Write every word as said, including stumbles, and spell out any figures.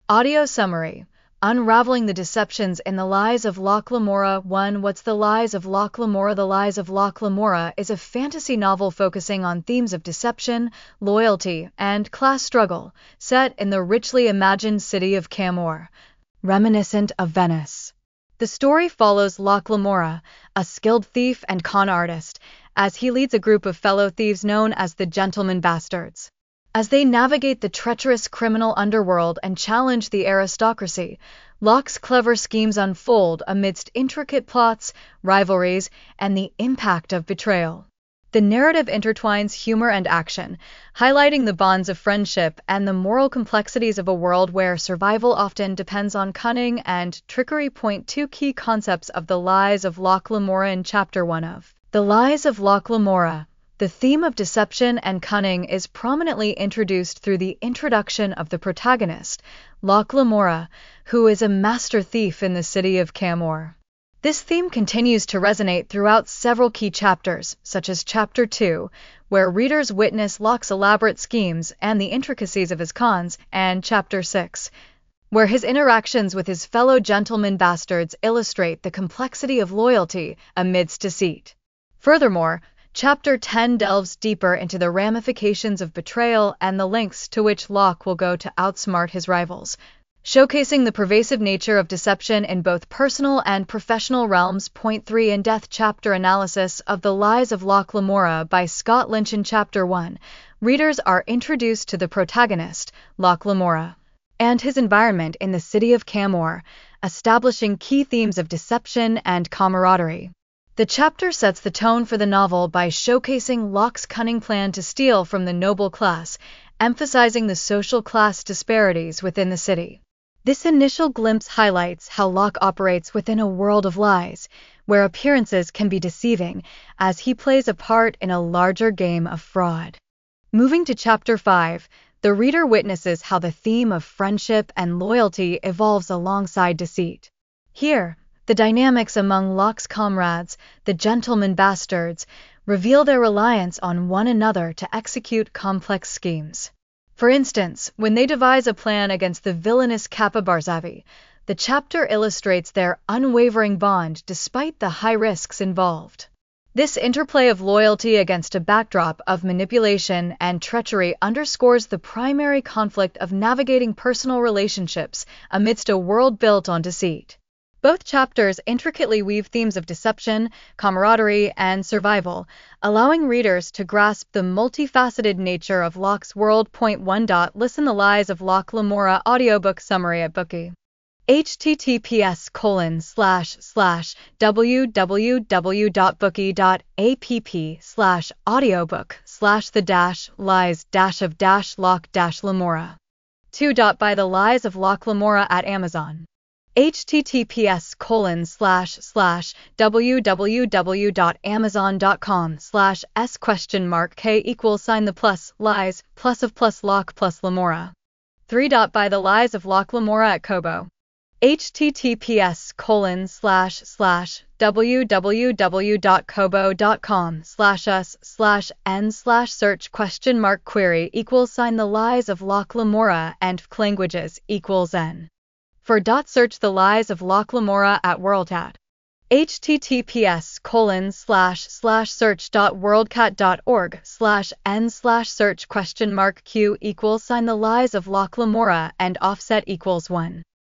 Audio Summary: Unraveling the Deceptions in the Lies of Locke Lamora. one. What's the Lies of Locke Lamora? The Lies of Locke Lamora is a fantasy novel focusing on themes of deception, loyalty, and class struggle, set in the richly imagined city of Camorr, reminiscent of Venice. The story follows Locke Lamora, a skilled thief and con artist, as he leads a group of fellow thieves known as the Gentlemen Bastards. As they navigate the treacherous criminal underworld and challenge the aristocracy, Locke's clever schemes unfold amidst intricate plots, rivalries, and the impact of betrayal. The narrative intertwines humor and action, highlighting the bonds of friendship and the moral complexities of a world where survival often depends on cunning and trickery. Point two Key concepts of the Lies of Locke Lamora. In Chapter one of The Lies of Locke Lamora, the theme of deception and cunning is prominently introduced through the introduction of the protagonist, Locke Lamora, who is a master thief in the city of Camorr. This theme continues to resonate throughout several key chapters, such as Chapter two, where readers witness Locke's elaborate schemes and the intricacies of his cons, and Chapter six, where his interactions with his fellow gentlemen bastards illustrate the complexity of loyalty amidst deceit. Furthermore, Chapter ten delves deeper into the ramifications of betrayal and the lengths to which Locke will go to outsmart his rivals, showcasing the pervasive nature of deception in both personal and professional realms. Point three In-depth chapter analysis of The Lies of Locke Lamora by Scott Lynch. In Chapter one, readers are introduced to the protagonist, Locke Lamora, and his environment in the city of Camorr, establishing key themes of deception and camaraderie. The chapter sets the tone for the novel by showcasing Locke's cunning plan to steal from the noble class, emphasizing the social class disparities within the city. This initial glimpse highlights how Locke operates within a world of lies, where appearances can be deceiving, as he plays a part in a larger game of fraud. Moving to Chapter five, the reader witnesses how the theme of friendship and loyalty evolves alongside deceit. Here, the dynamics among Locke's comrades, the Gentlemen Bastards, reveal their reliance on one another to execute complex schemes. For instance, when they devise a plan against the villainous Kappa Barzavi, the chapter illustrates their unwavering bond despite the high risks involved. This interplay of loyalty against a backdrop of manipulation and treachery underscores the primary conflict of navigating personal relationships amidst a world built on deceit. Both chapters intricately weave themes of deception, camaraderie, and survival, allowing readers to grasp the multifaceted nature of Locke's world. Point one Listen The Lies of Locke Lamora audiobook summary at Bookey. https colon slash slash www.bookey.app slash audiobook slash the dash lies dash of dash Locke dash Lamora. two. By The Lies of Locke Lamora at Amazon. https colon slash slash www.amazon.com slash s question mark k equals sign the plus lies plus of plus Locke plus Lamora. three. By The Lies of Locke Lamora at Kobo. https colon slash slash www.kobo.com slash us slash n slash search question mark query equals sign The Lies of Locke Lamora and languages equals n. For search The Lies of Locke Lamora at WorldCat. https colon slash slash search.worldcat.org slash n slash search question mark q equals sign The Lies of Locke Lamora and offset equals one.